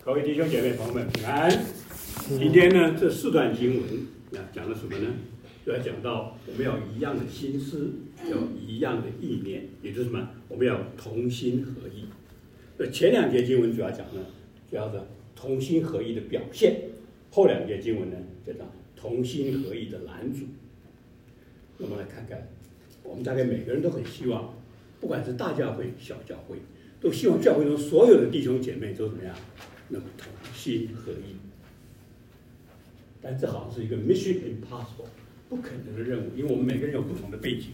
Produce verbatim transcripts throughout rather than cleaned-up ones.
各位弟兄姐妹朋友们平安。今天呢，这四段经文啊，讲了什么呢？就要讲到我们要一样的心思，要一样的意念，也就是什么？我们要同心合意。那前两节经文主要讲呢，主要的同心合意的表现；后两节经文呢，就讲同心合意的拦阻。那么来看看，我们大概每个人都很希望，不管是大教会、小教会，都希望教会中所有的弟兄姐妹都怎么样？那么同心合意。但这好像是一个 mission impossible 不可能的任务，因为我们每个人有不同的背景、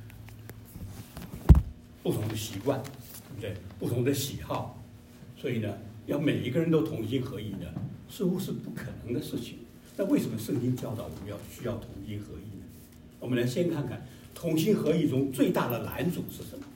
不同的习惯，对不对？不同的喜好，所以呢，要每一个人都同心合意呢，似乎是不可能的事情。那为什么圣经教导我们要需要同心合意呢？我们来先看看同心合意中最大的拦阻是什么？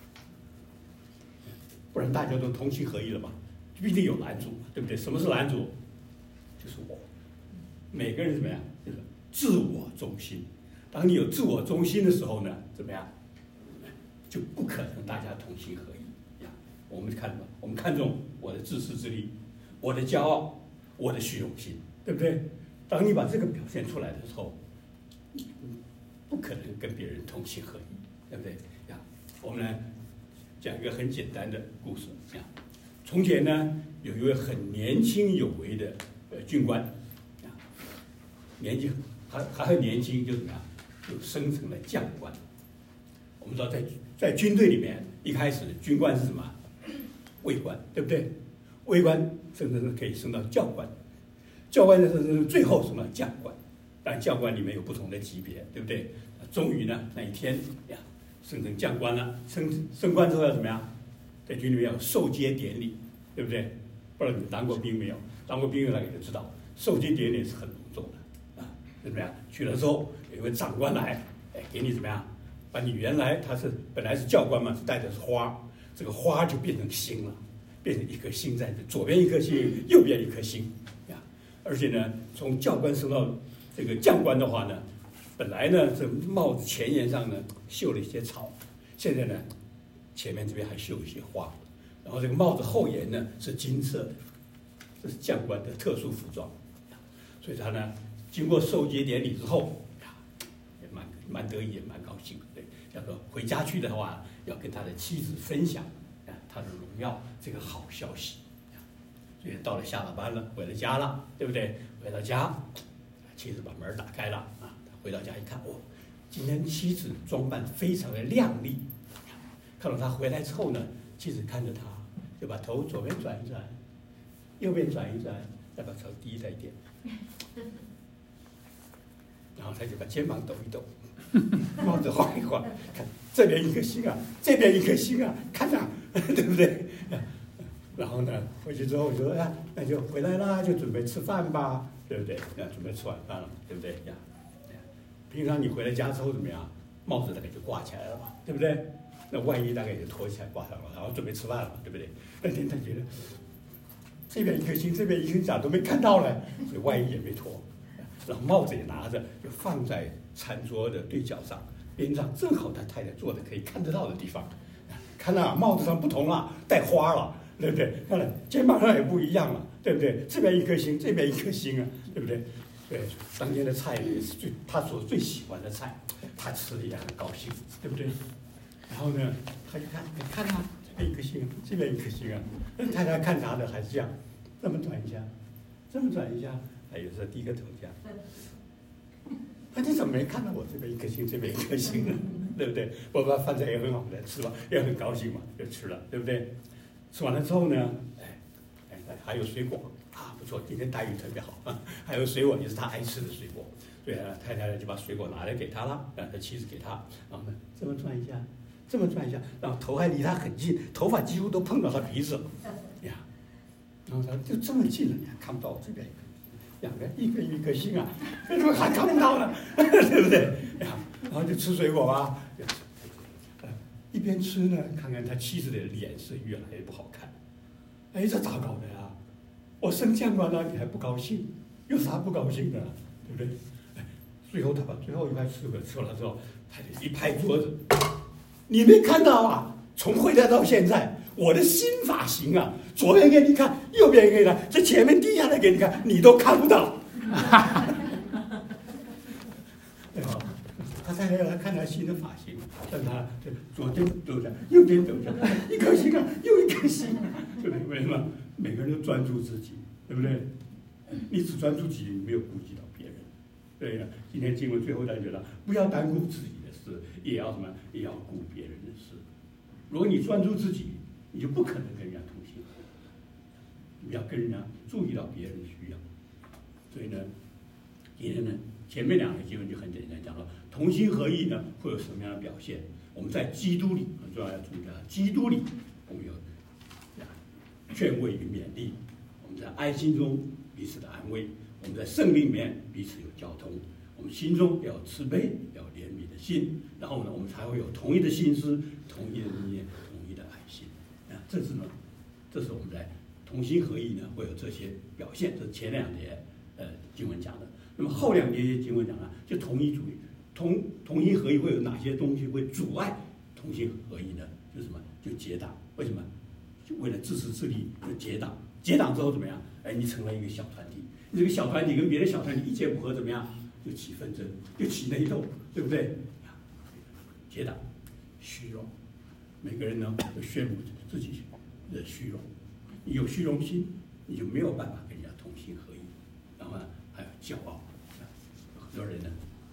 不然大家都同心合意了嘛，就一定有拦阻，对不对？什么是拦阻？就是我。每个人怎么样？就是自我中心。当你有自我中心的时候呢，怎么样？就不可能大家同心合一呀。我们看什么？我们看重我的自私自利，我的骄傲，我的虚荣心，对不对？当你把这个表现出来的时候，不可能跟别人同心合一，对不对呀？我们来讲一个很简单的故事呀。从前呢，有一位很年轻有为的呃军官。年纪还还很年轻，就怎么样，就升成了将官。我们知道在，在在军队里面，一开始军官是什么？尉官，对不对？尉官甚至是可以升到教官，教官是最后什么将官？但将官里面有不同的级别，对不对？终于呢，那一天呀，升成将官了。升升官之后要怎么样？在军里面有授阶典礼，对不对？不知道你当过兵没有？当过兵的那个就知道，授阶典礼是很隆重的。怎么样？去了之后，有一位长官来，哎，给你怎么样？把你原来他是本来是教官嘛，是带的是花，这个花就变成星了，变成一颗星在左边一颗星，右边一颗星呀。而且呢，从教官升到这个将官的话呢，本来呢这帽子前沿上呢绣了一些草，现在呢前面这边还绣一些花，然后这个帽子后沿呢是金色的，这是将官的特殊服装，所以他呢。经过授阶典礼之后，呀，也蛮蛮得意，也蛮高兴。对，要说回家去的话，要跟他的妻子分享啊他的荣耀这个好消息。所以到了下了班了，回了家了，对不对？回到家，妻子把门打开了啊，他回到家一看，哦，今天妻子装扮非常的靓丽。看到他回来之后呢，妻子看着他，就把头左边转一转，右边转一转，再把头低了一点。然后他就把肩膀抖一抖，帽子晃一晃，看这边一颗星啊，这边一颗星啊，看啊，对不对？然后呢，回去之后就说啊，那就回来啦，就准备吃饭吧，对不对？要准备吃晚饭了，对不对呀？平常你回了家之后怎么样？帽子大概就挂起来了嘛，对不对？那外衣大概就脱起来挂上了，然后准备吃饭了，对不对？那天他觉得这边一颗星，这边一颗星咋都没看到呢？所以外衣也没脱。然后帽子也拿着，就放在餐桌的对角上，边上正好他太太坐的可以看得到的地方。看到、啊、帽子上不同了，带花了，对不对？看了肩膀上也不一样了，对不对？这边一颗星，这边一颗星啊，对不对？对，当天的菜也是最他所最喜欢的菜，他吃的也很高兴，对不对？然后呢，他就看，你看啊，这边一颗星，这边一颗星啊。太太看他的还是这样，这么转一下，这么转一下。有时候低个头这样，那你怎么没看到我这边一颗星，这边一颗星呢？对不对？我把饭菜也很好的吃吧，也很高兴嘛，就吃了，对不对？吃完了之后呢，哎哎，还有水果啊，不错，今天待遇特别好啊，还有水果也是他爱吃的水果，所以呢，太太就把水果拿来给他了，让他妻子给他，然后呢，这么转一下，这么转一下，然后头还离他很近，头发几乎都碰到他鼻子呀，然后他就这么近了，你还看不到我这边。两个一颗一颗星啊，为什么还看不到呢？对不对？然后就吃水果吧，一边吃呢，看看他妻子的脸是越来越不好看。哎，这咋搞的呀？我升将官了，你还不高兴？有啥不高兴的？对不对？哎，最后他把最后一块吃个吃了之后，他就一拍桌子：“你没看到啊？从回来到现在，我的新发型啊， 左边给你看，右边给你看，这前面低下来给你看，你都看不到。对吧？他才要来看他新的发型，像他左边走着，右边走着，一颗心啊，又一颗心啊，对不对？为什么？每个人都专注自己，对不对？你只专注自己，你没有顾及到别人。对呀，今天经文最后再觉得，不要单顾自己的事，也要什么？也要顾别人的事。如果你专注自己，你就不可能跟人家同行。你要跟人家注意到别人的需要。所以呢，今天呢，前面两个经文就很简单，讲到同心合意呢会有什么样的表现？我们在基督里很重要，要注意啊，基督里我们有劝慰与勉励，我们在爱心中彼此的安慰，我们在圣灵里面彼此有交通，我们心中要有慈悲，要有怜悯的心，然后呢，我们才会有同一的心思、同一的意念、同一的爱心。啊，这是呢，这是我们在同心合意呢会有这些表现。这是前两节呃经文讲的。那么后两节经文讲了，就同一主义，同同心合意会有哪些东西会阻碍同心合意呢？就是什么？就结党。为什么？就为了自私自利，就结党。结党之后怎么样？哎，你成了一个小团体，你这个小团体跟别的小团体意见不合，怎么样？就起纷争，就起内斗，对不对？结党，虚荣，每个人呢都宣布自己的虚荣。你有虚荣心，你就没有办法跟人家同心合意。然后呢，还有骄傲，很多人呢，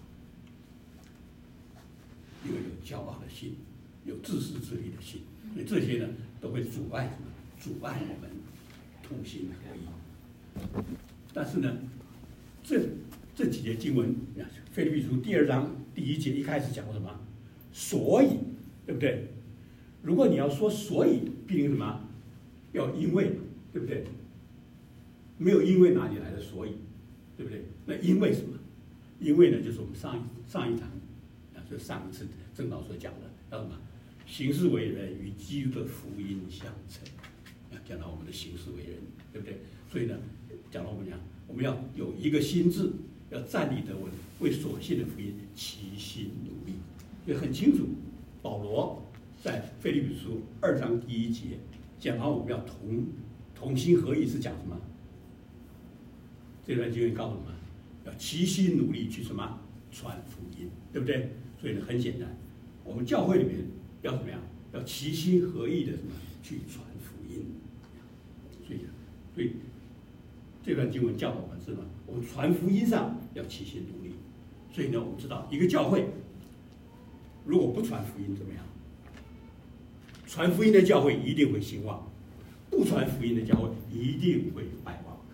因为有骄傲的心，有自私自利的心，所以这些呢都会阻碍什么？阻碍我们同心合一。但是呢，这这几节经文，腓立比书第二章第一节一开始讲什么？所以，对不对？如果你要说所以，必定什么？要因为，对不对？没有因为哪里来的所以，对不对？那因为什么？因为呢，就是我们上一上一堂啊，就上一次正道所讲的，叫什么？行事为人与基督的福音相称。啊，讲到我们的行事为人，对不对？所以呢，讲到我们讲，我们要有一个心志，要站立得稳，为所信的福音齐心努力。也很清楚，保罗在腓立比书二章第一节讲到我们要同同心合意，是讲什么？这段经文告诉我们，要齐心努力去什么传福音，对不对？所以呢，很简单，我们教会里面要怎么样？要齐心合意的什么去传福音。所以，所以这段经文教导我们是什么？我们传福音上要齐心努力。所以呢，我们知道一个教会如果不传福音怎么样？传福音的教会一定会兴旺，不传福音的教会一定会败亡。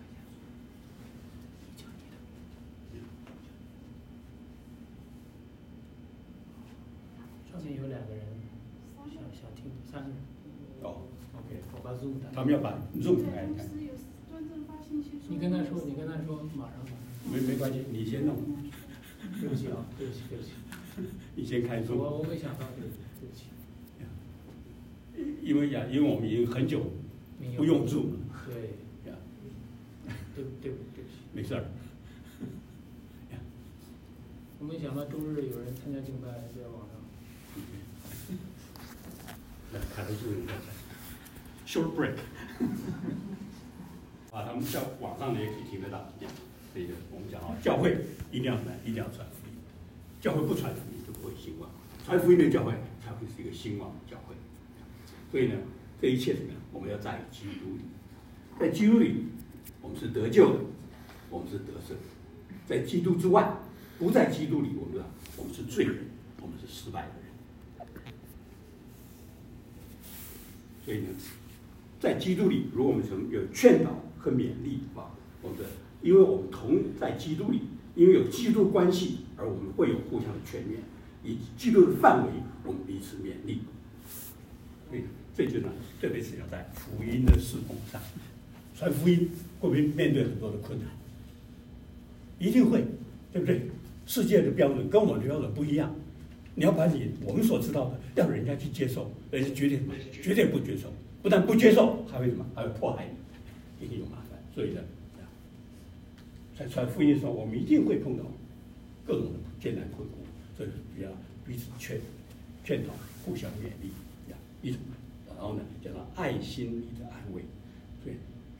上面有两个人想想听，三个人。 哦 ，OK， 我把 Zoom 打开。 他们要把 Zoom 打开，你看。 你跟他说，你跟他说，马上马上。 没没关系，你先弄。 对不起啊，对不起，对不起。 你先开 Zoom。 我我没想到这个，对不起。 因为呀，因为我们已经很久不用 Zoom 了。 对。 呀。 对对对不起。 没事儿。 我没想到周日有人参加敬拜在网上。 来，看的是 short break。啊，他们在网上呢也可以听得到。这个我们讲啊，教会一定要传，一定要传福音。教会不传福音就不会兴旺，传福音的教会才会是一个兴旺的教会。所以呢，这一切怎么样？我们要在基督里，在基督里，我们是得救的，我们是得胜。在基督之外，不在基督里，我们我们是罪人，我们是失败的人。所以呢，在基督里，如果我们曾有劝导和勉励啊，我们的，因为我们同在基督里，因为有基督关系，而我们会有互相的劝勉，以基督的范围，我们彼此勉励。所以这就呢，特别是要在福音的事工上，传福音会不会面对很多的困难？一定会，对不对？世界的标准跟我们的标准不一样，你要把你我们所知道的，让人家去接受，人家绝对绝对不接受，不但不接受，还会什么？还会迫害你，一定有麻烦。所以呢，在传福音的时候，我们一定会碰到各种的艰难困苦，所以要彼此劝劝导，互相勉励，呀，一种，然后呢，叫做爱心里的安慰，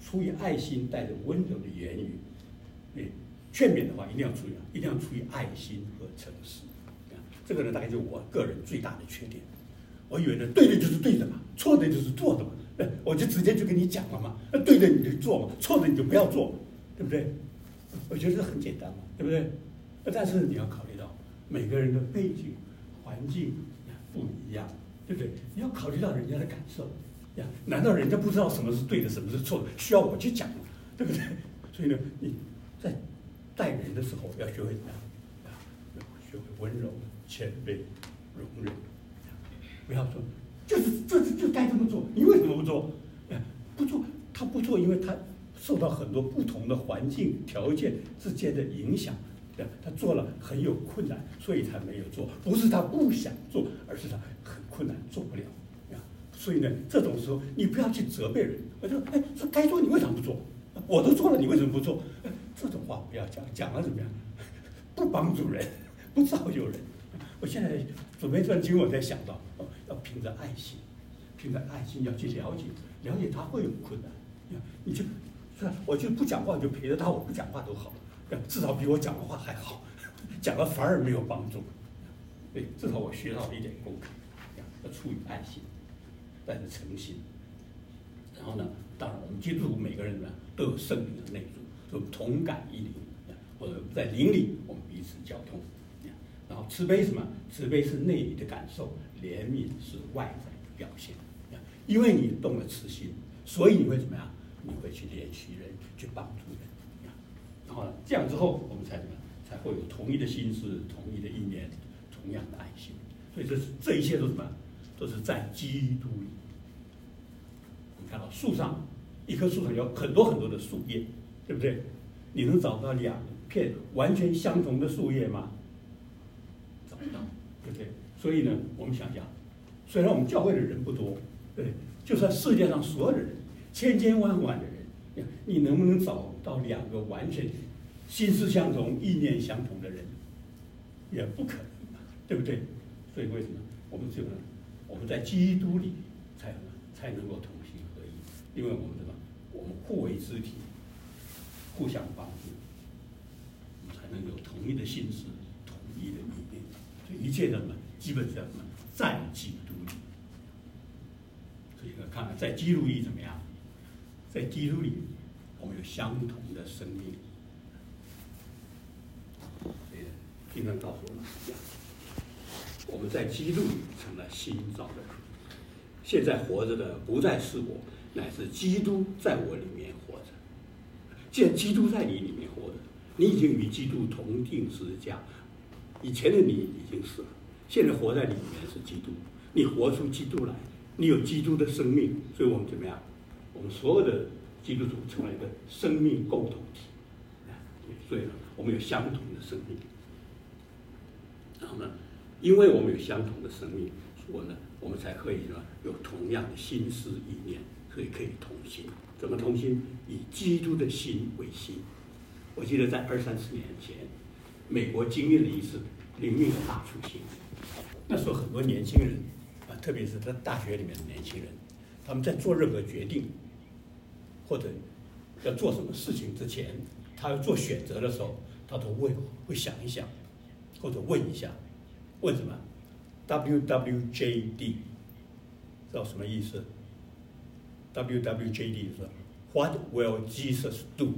出于爱心，带着温柔的言语，哎，劝勉的话一定要注意啊，一定要出于爱心和诚实。这个呢，大概就是我个人最大的缺点。我以为呢，对的就是对的嘛，错的就是错的嘛，我就直接就跟你讲了嘛，对的你就做嘛，错的你就不要做，对不对？我觉得这很简单嘛，对不对？但是你要考虑到每个人的背景、环境不一样，对不对？你要考虑到人家的感受呀。难道人家不知道什么是对的，什么是错的，需要我去讲吗？对不对？所以呢，你在待人的时候要学会怎么样？要学会温柔、谦卑、容忍。不要说就是这就就该这么做，你为什么不做？不做，他不做，因为他受到很多不同的环境条件之间的影响。他做了很有困难，所以才没有做，不是他不想做，而是他很困难做不了。所以呢，这种时候你不要去责备人，我就说，哎，这该做你为什么不做？我都做了，你为什么不做？这种话不要讲，讲了怎么样？不帮助人，不造就人。我现在准备这段经文，我才想到，哦，要凭着爱心，凭着爱心要去了解，了解他会有困难，你就，是吧？我就不讲话，就陪着他，我不讲话都好。至少比我讲的话还好，讲了反而没有帮助。对，至少我学到了一点功课，要出于爱心，带着诚心。然后呢，当然我们基督徒每个人呢都有圣灵的内住，就同感一灵，或者在灵里我们彼此交通。然后慈悲什么？慈悲是内里的感受，怜悯是外在的表现。因为你动了慈心，所以你会怎么样？你会去怜恤人，去帮助人。然后呢，这样之后，我们才怎么样？才会有同一的心思、同一的意念、同样的爱心。所以这是这一切都是什么？都是在基督里。我们看到树上，一棵树上有很多很多的树叶，对不对？你能找到两片完全相同的树叶吗？找不到，对不对？所以呢，我们想想，虽然我们教会的人不多，对，就算世界上所有的人，千千万万的人。你能不能找到两个完全心思相同、意念相同的人？也不可能嘛，对不对？所以为什么我们只有呢？我们在基督里才才能够同心合一，因为我们什么？我们互为肢体，互相帮助，我们才能有同一的心思、统一的意念。所以一切的什么，基本上什么，在基督里。所以呢，看看在基督里怎么样？在基督里，我们有相同的生命。所以，经常告诉我们讲，我们在基督里成了新造的人。现在活着的不再是我，乃是基督在我里面活着。既然基督在你里面活着，你已经与基督同定十字架。以前的你已经死了，现在活在里面是基督。你活出基督来，你有基督的生命，所以我们怎么样？我们所有的基督徒成为一个生命共同体，所以呢，我们有相同的生命。然后呢，因为我们有相同的生命，所以呢，我们才可以呢有同样的心思意念，所以可以同心。怎么同心？以基督的心为心。我记得在二三十年前，美国经历了一次灵命的大复兴。那时候很多年轻人啊，特别是在大学里面的年轻人，他们在做任何决定，或者要做什么事情之前，他要做选择的时候，他都会会想一想，或者问一下，问什么 ？W W J D， 知道什么意思 ？W W J D 是 What will Jesus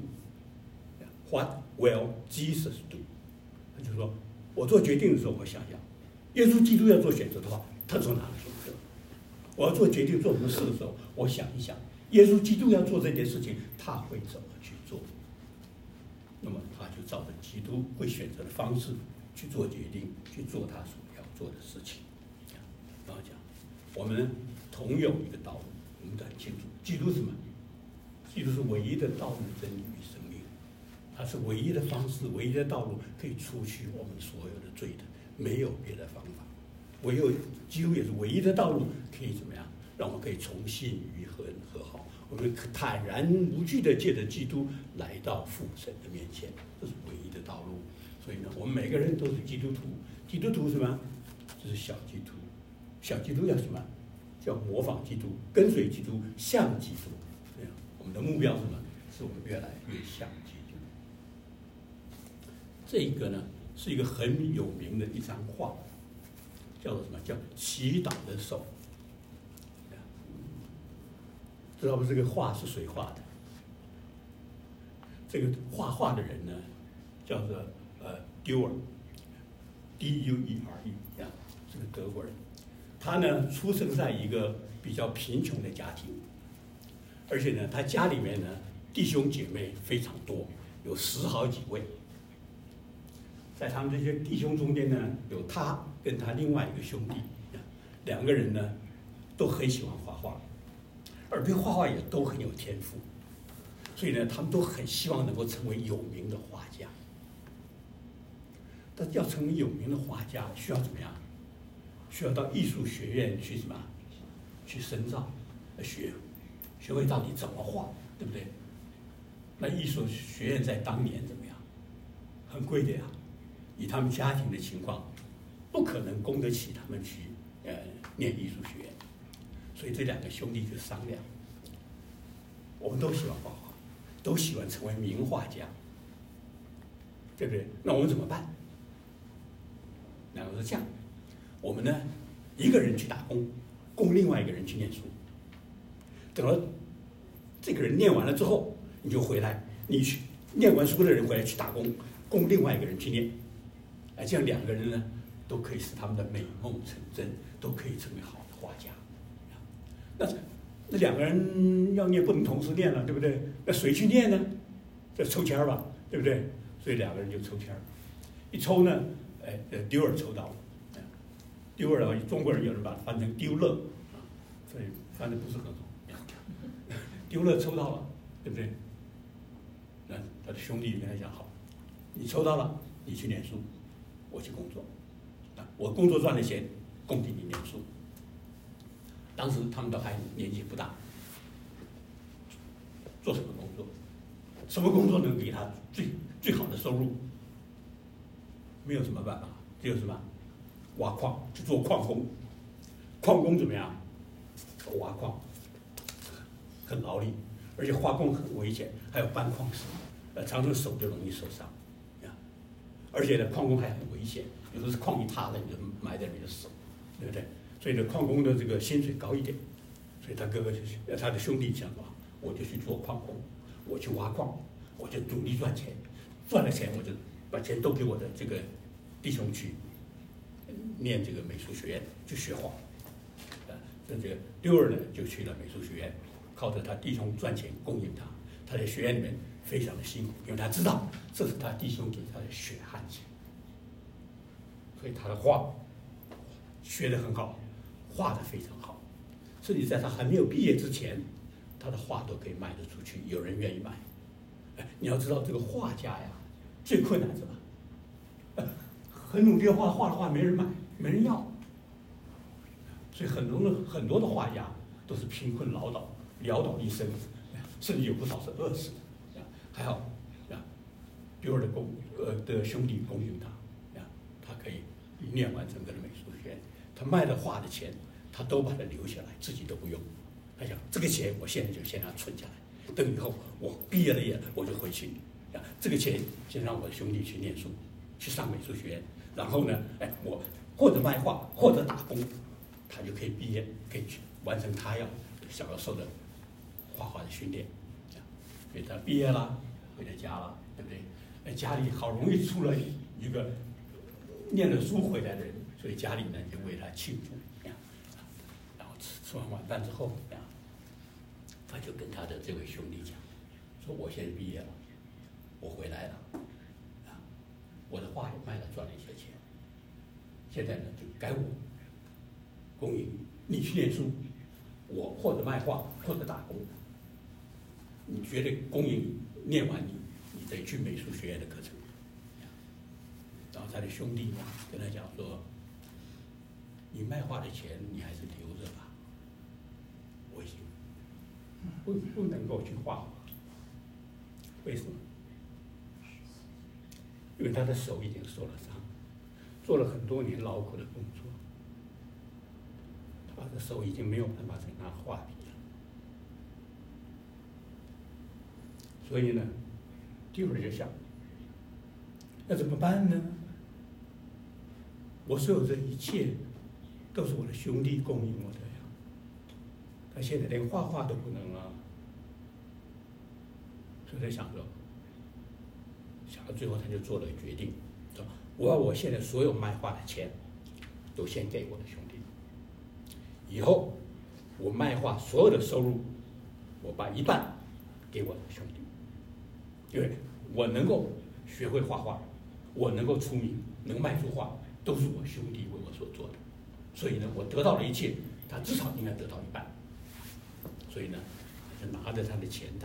do？What will Jesus do？ 他就说，我做决定的时候，我想想，耶稣基督要做选择的话，他做哪个选择？我要做决定做什么事的时候，我想一想。耶稣基督要做这件事情，他会怎么去做？那么他就照着基督会选择的方式去做决定，去做他所要做的事情。然后讲，我们同有一个道路，我们都很清楚，基督是什么？基督是唯一的道路、真理与生命，它是唯一的方式、唯一的道路，可以除去我们所有的罪的，没有别的方法。唯有基督也是唯一的道路，可以怎么样？让我们可以重新与和人和好，我们坦然无惧的借着基督来到父神的面前，这是唯一的道路。所以呢，我们每个人都是基督徒。基督徒是什么？就是小基督。小基督要什么？叫模仿基督，跟随基督，像基督。这样，我们们的目标是什么？是我们越来越像基督。这一个呢，是一个很有名的一张画，叫做什么？叫祈祷的手。知道不？这个画是谁画的？这个画画的人呢，叫做呃 Dürer，D U E R E 呀，是个德国人。他呢出生在一个比较贫穷的家庭，而且呢，他家里面呢弟兄姐妹非常多，有十好几位。在他们这些弟兄中间呢，有他跟他另外一个兄弟，两个人呢都很喜欢画画，而对画画也都很有天赋，所以呢，他们都很希望能够成为有名的画家。但要成为有名的画家，需要怎么样？需要到艺术学院去什么？去深造，学学会到底怎么画，对不对？那艺术学院在当年怎么样？很贵的呀，以他们家庭的情况，不可能供得起他们去呃念艺术学院。所以这两个兄弟就商量，我们都喜欢画画，都喜欢成为名画家，对不对？那我们怎么办？两个说这样，我们呢一个人去打工，供另外一个人去念书。等到这个人念完了之后，你就回来，你去念完书的人回来去打工，供另外一个人去念。哎，这样两个人呢都可以使他们的美梦成真，都可以成为好的画家。那那两个人要念不能同时念了，对不对？那谁去念呢？这抽签吧，对不对？所以两个人就抽签，一抽呢，哎，丢尔抽到了，丢尔啊，中国人有人把它翻成丢乐，所以翻的不是很好。丢乐抽到了，对不对？那他的兄弟跟他讲好，你抽到了，你去念书，我去工作，啊，我工作赚的钱供给你念书。当时他们都还年纪不大，做什么工作？什么工作能给他最最好的收入？没有什么办法，只有什么？挖矿，去做矿工。矿工怎么样？挖矿很劳力，而且挖矿很危险，还有搬矿石，呃，常常手就容易受伤，啊，而且呢，矿工还很危险，有的是矿一塌了，你就埋在你的手，对不对？所以呢，矿工的这个薪水高一点，所以他哥哥就去，他的兄弟讲说，我就去做矿工，我去挖矿，我就努力赚钱，赚了钱我就把钱都给我的这个弟兄去念这个美术学院，去学画。啊，这这个丢尔呢就去了美术学院，靠着他弟兄赚钱供应他，他在学院里面非常的辛苦，因为他知道这是他弟兄给他的血汗钱，所以他的画学得很好。画得非常好，甚至在他还没有毕业之前，他的画都可以卖得出去，有人愿意买。哎，你要知道这个画家呀，最困难是吧？很努力的画，画的画没人买，没人要，所以很多的很多的画家都是贫困潦倒，潦倒一生，甚至有不少是饿死的。还好啊，丢尔的供呃的兄弟供应他，啊，他可以念完整个的美术学院。他卖的画的钱，他都把它留下来，自己都不用。他想，这个钱我现在就先让它存下来，等以后我毕业了业，我就回去。啊，这个钱先让我的兄弟去念书，去上美术学院，然后呢，哎，我或者卖画，或者打工，他就可以毕业，可以去完成他要想要受的画画的训练。所以他毕业了，回到家了，对不对？哎，家里好容易出了一个念了书回来的人。所以家里呢就为他庆祝，然后吃吃完晚饭之后，他就跟他的这位兄弟讲，说我现在毕业了，我回来了，啊，我的画也卖了，赚了一些钱，现在呢就该我供应你去念书，我或者卖画或者打工，你绝对供应念完你，你得去美术学院的课程。然后他的兄弟呢跟他讲说，你卖画的钱你还是留着吧，我已经不不能够去画画。为什么？因为他的手已经受了伤，做了很多年劳苦的工作，他的手已经没有办法再拿画笔了。 所以呢，第二就想，那怎么办呢？我所有这一切都是我的兄弟供应我的呀，他现在连画画都不能啊，所以在想说，想到最后他就做了决定，说我要我现在所有卖画的钱都先给我的兄弟，以后我卖画所有的收入，我把一半给我的兄弟，因为我能够学会画画，我能够出名，能卖出画，都是我兄弟为我所做的，所以呢，我得到了一切，他至少应该得到一半。所以呢，他就拿着他的钱袋，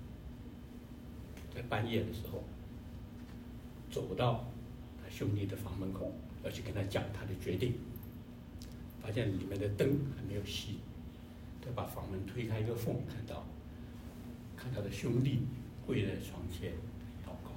在半夜的时候，走到他兄弟的房门口，要去跟他讲他的决定。发现里面的灯还没有熄，他把房门推开一个缝，看到，看他的兄弟跪在床前祷告。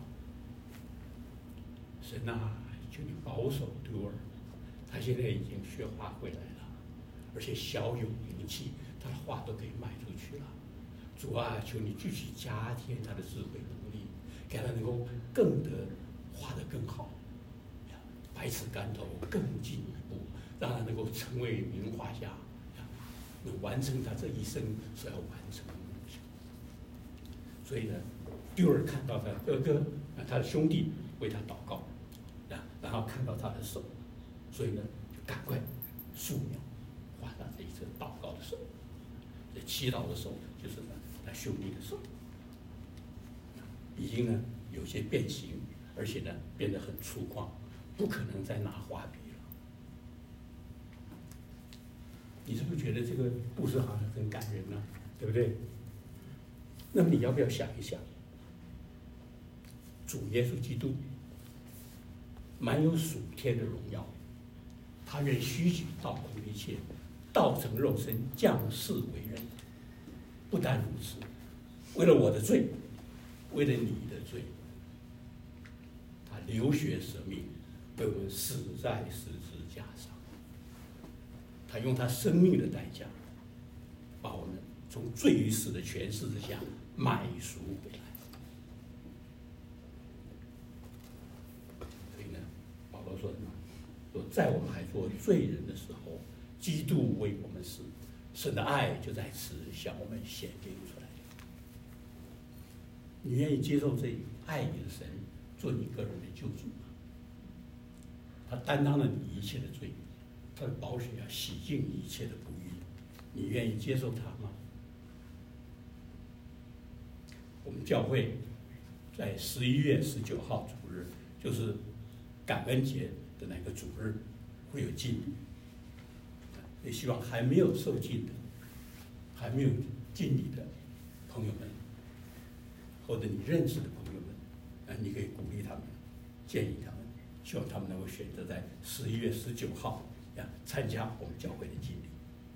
神啊，求你保守丢儿，他现在已经学画回来了，而且小有名气，他的画都可以卖出去了。主啊，求你继续加添他的智慧能力，给他能够更得画得更好，百尺竿头更进一步，让他能够成为名画家，能完成他这一生所要完成的梦想。所以呢，丢儿看到他哥哥，他的兄弟为他祷告，然后看到他的手，所以呢，赶快素描画上这一只祷告的手，这祈祷的手就是呢他兄弟的手，已经呢有些变形，而且呢变得很粗犷，不可能再拿画笔了。你是不是觉得这个故事好像很感人呢、啊？对不对？那么你要不要想一想，主耶稣基督满有属天的荣耀，他任虚举倒空一切，道成肉身，降世为人。不但如此，为了我的罪，为了你的罪，他流血舍命，为我们死在十字架上。他用他生命的代价，把我们从罪与死的权势之下买赎回来。所以呢，保罗说什么？说在我们还做罪人的时候，基督为我们死，神的爱就在此向我们显明出来。你愿意接受这爱你的神做你个人的救主吗？他担当了你一切的罪，他的宝血要洗净一切的不义，你愿意接受他吗？我们教会在十一月十九号主日，就是感恩节的那个主日，会有敬礼。也希望还没有受敬的、还没有敬礼的朋友们，或者你认识的朋友们，啊，你可以鼓励他们，建议他们，希望他们能够选择在十一月十九号呀参加我们教会的敬礼。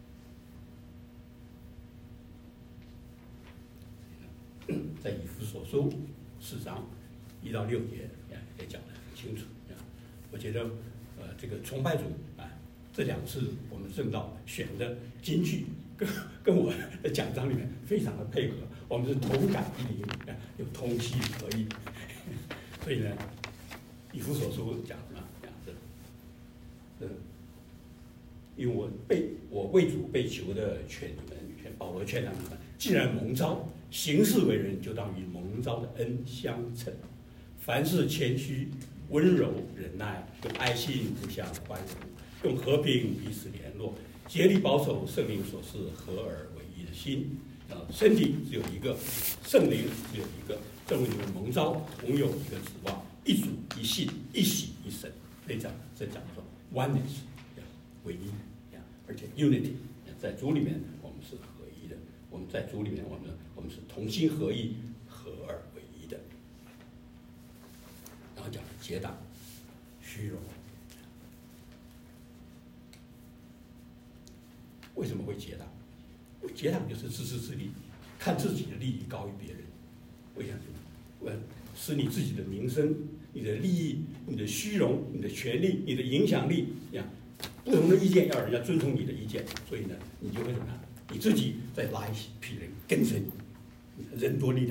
在以弗所书四章一到六节呀也讲得很清楚呀。我觉得呃这个崇拜组啊，这两次我们正道选的金句跟跟我的讲章里面非常的配合，我们是同感一灵，有同心合意。所以呢，以弗所书讲什么？讲这，呃，因为我被我为主被求的劝你们，劝保罗劝他们，既然蒙召，行事为人就当与蒙召的恩相称，凡事谦虚、温柔、忍耐，用爱心互相宽容，用和平彼此联络，竭力保守圣灵所示合而为一的心。啊，身体只有一个，圣灵只有一个，正为你们蒙召，同有一个指望，一主一信，一喜一神。所以讲，这讲说 oneness， 唯一，而且 unity， 在主里面我们是合一的，我们在主里面我们我们是同心合意，合而为一的。然后讲结党虚荣，为什么会结党？结党就是自私自利，看自己的利益高于别人。为什么？为使你自己的名声、你的利益、你的虚荣、你的权利、你的影响力呀，不同的意见要人家遵从你的意见，所以呢，你就会怎么样？你自己再拉一批人跟着你，人多力量大，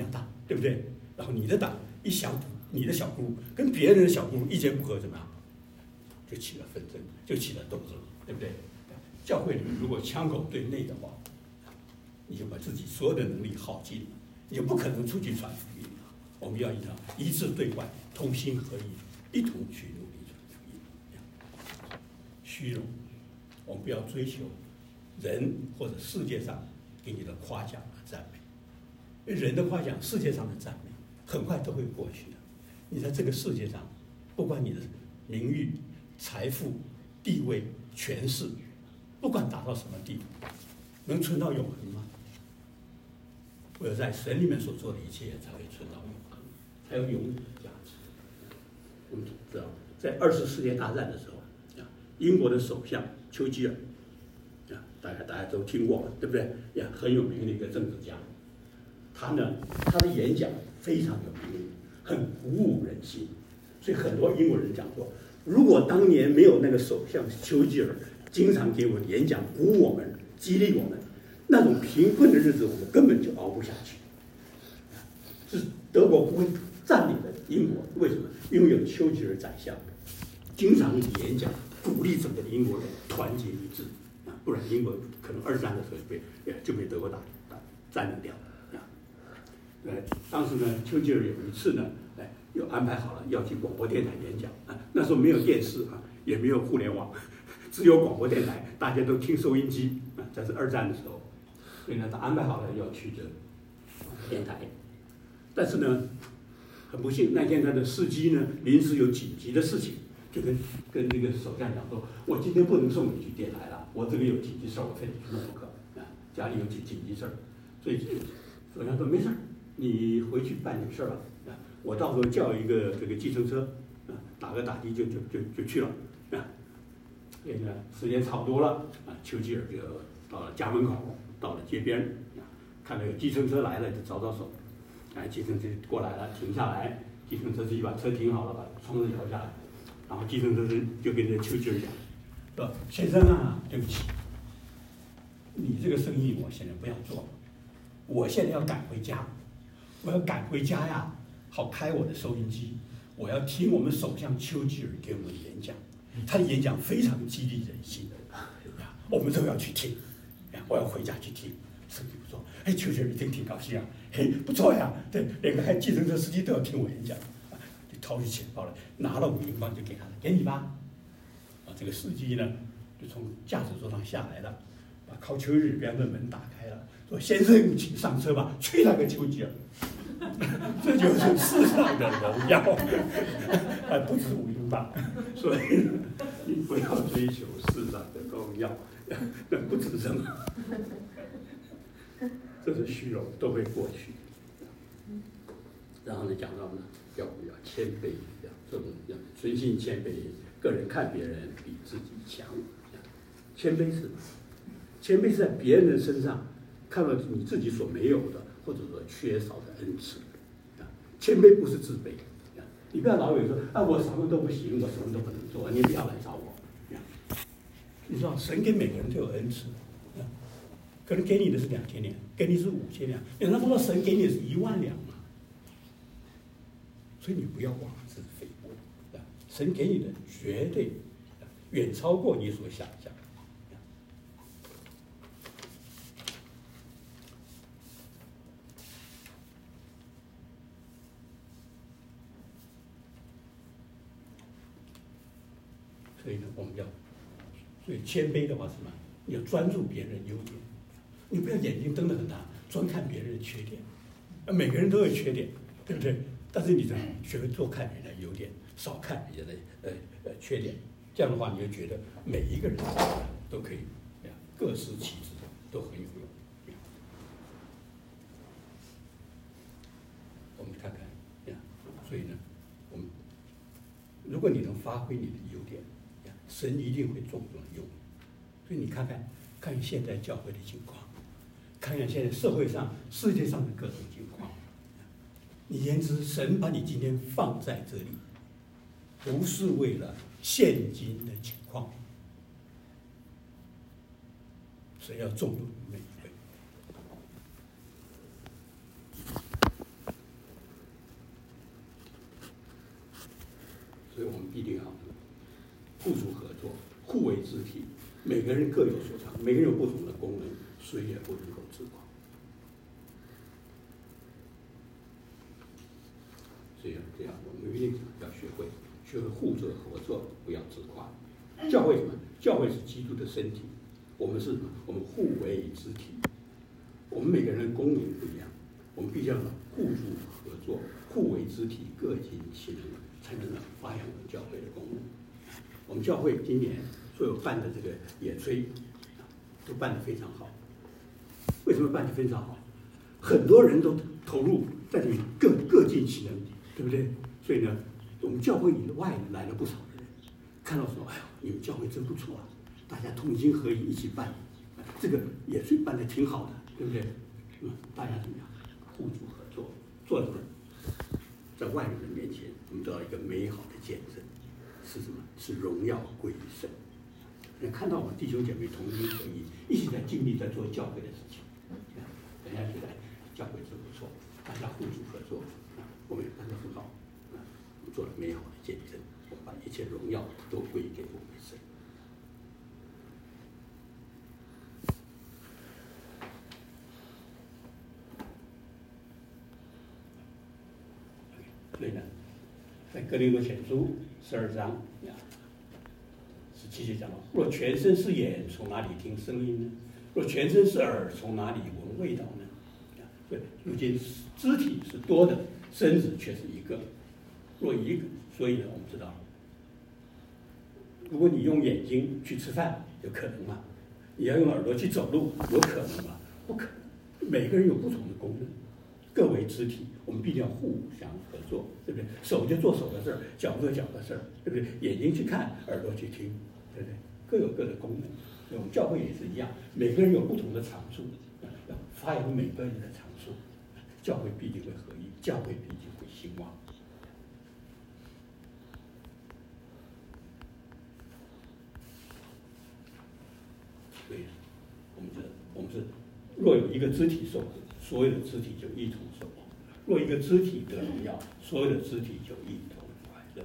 对不对？然后你的党一小你的小股跟别人的小股意见不合，怎么样？就起了纷争，就起了斗争，对不对？教会里面如果枪口对内的话，你就把自己所有的能力耗尽了，你就不可能出去传福音。我们要一条一致对外，同心合一，一同去努力传福音。虚荣，我们不要追求人或者世界上给你的夸奖和赞美，人的夸奖、世界上的赞美，很快都会过去的。你在这个世界上，不管你的名誉、财富、地位、权势，不管达到什么地步，能存到永恒吗？唯有在神里面所做的一切才会存到永恒，才有永远的价值。我们知道，在二次世界大战的时候，啊，英国的首相丘吉尔，啊，大家大家都听过，对不对？呀，很有名的一个政治家。他呢，他的演讲非常有名，很鼓舞人心，所以很多英国人讲说，如果当年没有那个首相丘吉尔经常给我们演讲，鼓舞我们，激励我们，那种贫困的日子我们根本就熬不下去。是德国不会占领的英国，为什么？因为有丘吉尔宰相，经常演讲，鼓励整个英国人团结一致啊，不然英国可能二战的时候就被就被德国打打占领掉啊。呃，当时呢，丘吉尔有一次呢，哎，又安排好了要去广播电台演讲啊，那时候没有电视啊，也没有互联网，只有广播电台，大家都听收音机啊，这是二战的时候，所以呢，他安排好了要去这电台。但是呢，很不幸，那天他的司机呢临时有紧急的事情，就跟跟这个首相讲说：“我今天不能送你去电台了，我这个有紧急事儿，我非得去弄不可啊，家里有紧紧急事儿。”所以首相说：“没事儿，你回去办点事儿吧啊，我到时候叫一个这个计程车啊，打个打的就就就就去了啊。”所以呢，时间差不多了啊，丘吉尔就到了家门口，到了街边啊，看到有计程车来了，就招招手。哎，计程车过来了，停下来，计程车司机把车停好了，把窗子摇下来，然后计程车司就跟这丘吉尔讲，说：“先生啊，对不起，你这个生意我现在不要做了，我现在要赶回家，我要赶回家呀，好开我的收音机，我要听我们首相丘吉尔给我们的演讲，他的演讲非常激励人心，我们都要去听，我要回家去听。”生意不错，哎，丘吉尔一听挺高兴啊，嘿，不错呀，对，连个还计程车司机都要听我演讲，啊，就掏出钱包来，拿了五英镑就给他了，给你吧。啊，这个司机呢，就从驾驶座上下来了，把靠丘吉尔边的门打开了，说：“先生，请上车吧。”去那个丘吉尔，这就是世上的荣耀，还不止五英镑，所以你不要追求世上的荣耀，那不值什么。这是虚荣，都会过去。然后呢，讲到呢，要要谦卑，要这种要存心谦卑，个人看别人比自己强。谦卑是，谦卑是在别人身上看到你自己所没有的，或者说缺少的恩赐。谦卑不是自卑，你不要老有说啊，我什么都不行，我什么都不能做，你不要来找我。你知道，神给每个人都有恩赐。可能给你的是两千两，给你是五千两，有人说神给你的是一万两嘛，所以你不要妄自菲薄，神给你的绝对远超过你所想象。所以呢，我们要，所以谦卑的话是什么？你要专注别人的优点。你不要眼睛瞪得很大，专看别人的缺点。每个人都有缺点，对不对？但是你得学会多看人家优点，少看人家的呃呃缺点。这样的话，你就觉得每一个人都可以各司其职，都很有用。我们看看，所以呢，我们如果你能发挥你的优点，神一定会重重的用。所以你看看，看现在教会的情况。看看现在社会上、世界上的各种情况，你言之，神把你今天放在这里，不是为了现今的情况，所以要重用每一位。 所以我们必定要互助合作，互为肢体，每个人各有所长，每个人有不同的功能，谁也不能够自夸。所以这样，我们一定要学会学会互助合作，不要自夸。教会什么？教会是基督的身体，我们是什么？我们互为肢体。我们每个人的功能不一样，我们必须要互助合作，互为肢体，各尽其能，才能发扬教会的功能。我们教会今年所有办的这个野炊，都办得非常好。为什么办得非常好？很多人都投入在这里，各各尽其能，对不对？所以呢，我们教会以外来了不少的人，看到说，哎呦，你们教会真不错啊，大家同心合意一起办，这个野炊办得挺好的，对不对？嗯，大家怎么样？互助合作，做什么？在外人的面前，我们得到一个美好的见证，是什么？是荣耀归于神。能看到我们弟兄姐妹同心合意，一起在尽力在做教会的事情，人家觉得教会真不错，大家互助合作，我们也办得很好，我们做了美好的见证，我们把一切荣耀都归给我们神。所以呢，在哥林多前书十二章呀，十七节讲到：若全身是眼，从哪里听声音呢？若全身是耳，从哪里闻味道呢？所以，如今肢体是多的，身子却是一个。若一个，所以呢，我们知道，如果你用眼睛去吃饭，有可能吗？你要用耳朵去走路，有可能吗？不可能。每个人有不同的功能，各为肢体，我们必定要互相合作，对不对？手就做手的事儿，脚做脚的事儿，对不对？眼睛去看，耳朵去听，对不对？各有各的功能。所以我们教会也是一样，每个人有不同的长处，要发扬每个人的长处，教会必定会合一，教会必定会兴旺。所以，我们是，我们是，若有一个肢体受苦，所有的肢体就一同受苦；若一个肢体得荣耀，所有的肢体就一同快乐。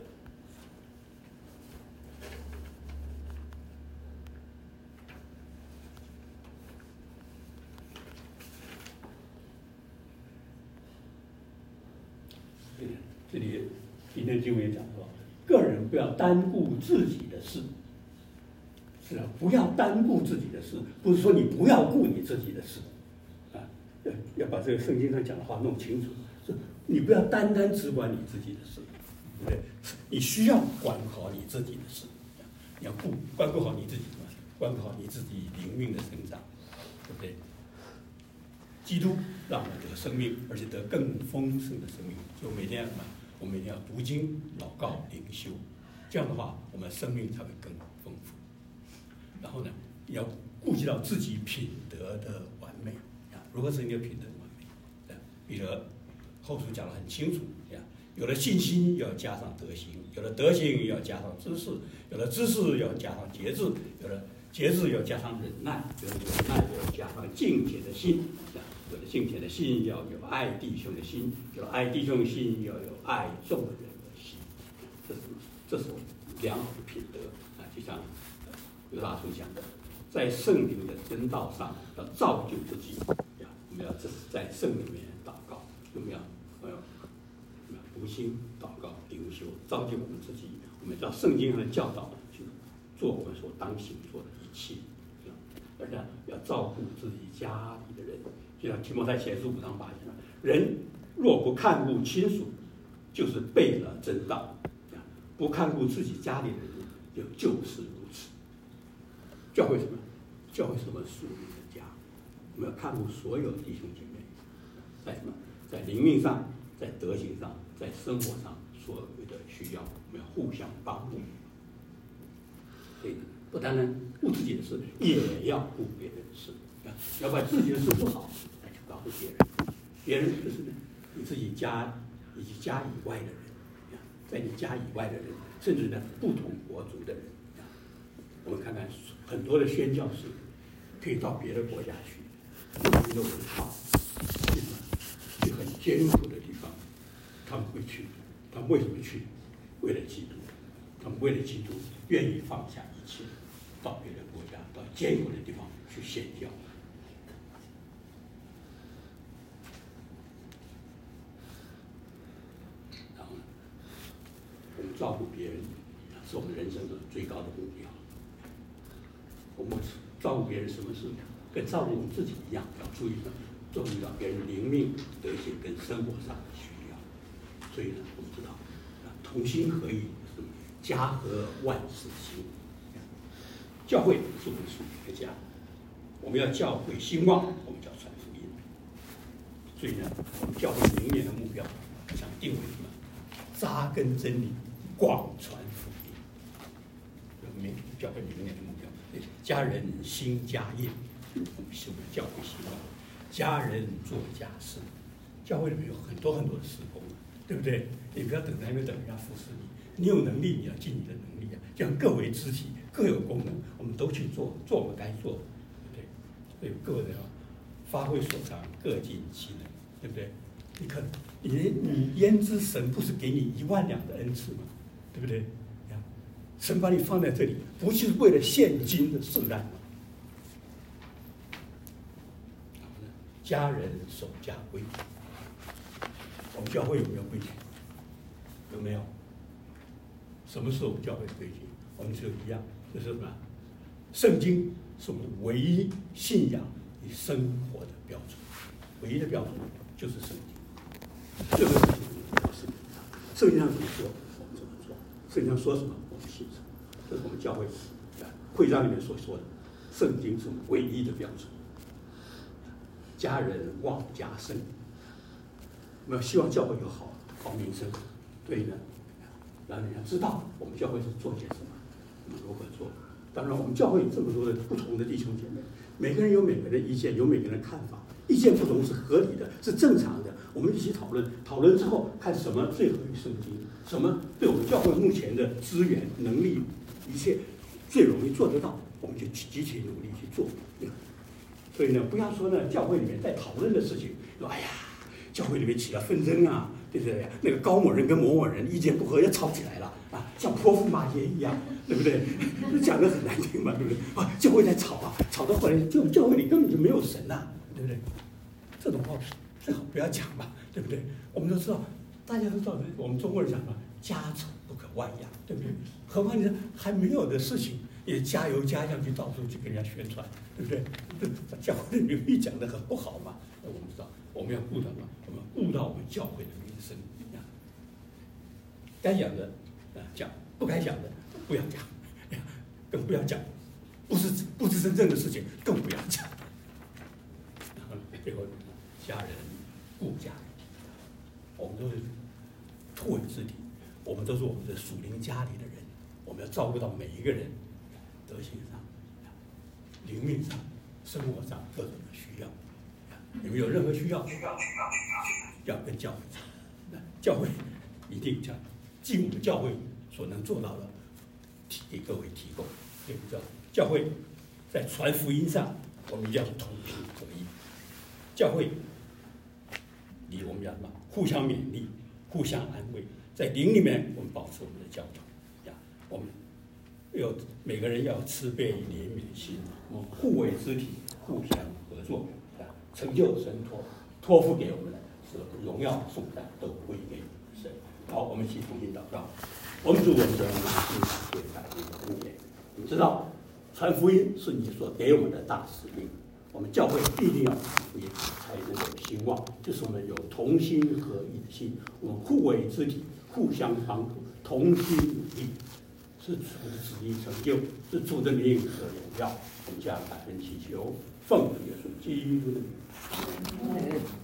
这里今天经文也讲说，个人不要单顾自己的事，是啊，不要单顾自己的事，不是说你不要顾你自己的事，啊，要要把这个圣经上讲的话弄清楚，是你不要单单只管你自己的事，对不对？你需要管好你自己的事，你要顾关顾好你自己嘛，关顾好你自己灵命的成长，对不对？基督让我们得生命，而且得更丰盛的生命。所以每天什么？我们每天要读经、祷告、灵修，这样的话，我们生命才会更丰富。然后呢，要顾及到自己品德的完美啊，如何使你的品德完美？彼得后书讲得很清楚呀，有了信心要加上德行，有了德行要加上知识，有了知识要加上节制，有了节制要加上忍耐，有了忍耐要加上敬虔的心。有了敬虔的心，要有爱弟兄的心；有了爱弟兄的心，要有爱众人的心。这是这是良好的品德啊！就像犹大书讲的，在圣灵的真道上要造就自己呀。我们要这是在圣灵里面祷告，我们要我要读经、祷告、灵修，造就我们自己。我们照圣经上的教导去做我们所当行做的一切，而且要照顾自己家里的人。就像提摩太前书五章八节，人若不看顾亲属，就是背了真道；不看顾自己家里的人，就就是如此。教会什么？教会是我们属灵的家，我们要看顾所有弟兄姐妹，在什么？在灵命上，在德行上，在生活上所有的需要，我们要互相帮助。所以不单单顾自己的事，也要顾别人的事。要把自己的事做好，再去告诉别人。别人就是呢，你自己家以及家以外的人，在你家以外的人，甚至呢不同国族的人。我们看看很多的宣教士可以到别的国家去，不同的文化，去很艰苦的地方，他们会去。他们为什么去？为了基督。 他们为了基督，愿意放下一切，到别的国家、到艰苦的地方去宣教。然后呢，我们照顾别人是我们人生的最高的目标。我们照顾别人，什么事跟照顾我们自己一样，要注意到注意到别人灵命的一些跟生活上的需要。所以呢，我们知道同心合意，家和万事兴。教会是我们属于一个家，我们要教会兴旺，我们就要传福音。所以呢，我们教会明年的目标想定为什么？扎根真理，广传福音。明教会明年的目标，家人兴家业，我们是我们教会兴旺。家人做家事，教会里面有很多很多的事工，对不对？你不要等还没等人家服侍你，你有能力，你要尽你的能力啊。这样各为肢体，各有功能，我们都去做，做我们该做的，对不对？所以各人啊，发挥所长，各尽其能，对不对？你看，你你焉知神不是给你一万两的恩赐吗？对不对？神把你放在这里，不是为了现今的试探吗？家人守家规矩，我们教会有没有规矩？有没有？什么是我们教会的规矩？我们只有一样，就是什么？圣经是我们唯一信仰与生活的标准，唯一的标准就是圣经。这个事情是圣经上怎么说，我们怎么做；圣经上说什么，我们信什么。这是我们教会会章里面所说的，圣经是我们唯一的标准。家人旺家生，我们希望教会有好好名声，对呢，让人家知道我们教会是做些什么，我们如何做。当然，我们教会有这么多的不同的弟兄姐妹，每个人有每个人的意见，有每个人的看法，意见不同是合理的，是正常的。我们一起讨论，讨论之后看什么最合于圣经，什么对我们教会目前的资源、能力一切最容易做得到，我们就集体努力去做。所以呢，不要说呢，教会里面在讨论的事情，说哎呀，教会里面起了纷争啊，对不对？那个高某人跟某某人意见不合，要吵起来了啊，像泼妇骂街一样，对不对？讲得很难听嘛，对不对？啊，教会在吵啊，吵到后来，就教会里根本就没有神呐、啊，对不对？这种话最好不要讲嘛，对不对？我们都知道，大家都知道，我们中国人讲嘛，家丑不可外扬，对不对？何况你还没有的事情，也加油加酱去到处去跟人家宣传，对不对？教会的名誉讲得很不好嘛，那我们知道，我们要顾到嘛，我们顾到我们教会的名声，该讲的啊讲，不该讲的不要讲，更不要讲，不是不是真正的事情，更不要讲。然后最后，家人顾家人，我们都是突围之敌，我们都是我们的属灵家里的人，我们要照顾到每一个人德行上、灵命上、生活上各种的需要。你们有任何需要，要跟教会讲，教会一定讲尽我们教会所能做到的，提给各位提供。对不对？教会在传福音上，我们一定要同心合一。教会离我们讲什么？互相勉励，互相安慰。在灵里面，我们保持我们的教导，呀，我们有每个人要有慈悲怜悯的心，我们互为肢体，互相合作，啊，成就神托托付给我们的，是荣耀颂赞都归给神。好，我们一起同心祷告。我们主我们神，谢谢大家的恩典。你知道，传福音是你所给我们的大使命。我们教会一定要传福音，才能够兴旺。就是我们有同心合一的心，我们互为肢体，互相帮助，同心努力，是主的旨意成就，是主的名和荣耀。我们将感恩祈求，奉耶稣基督的名。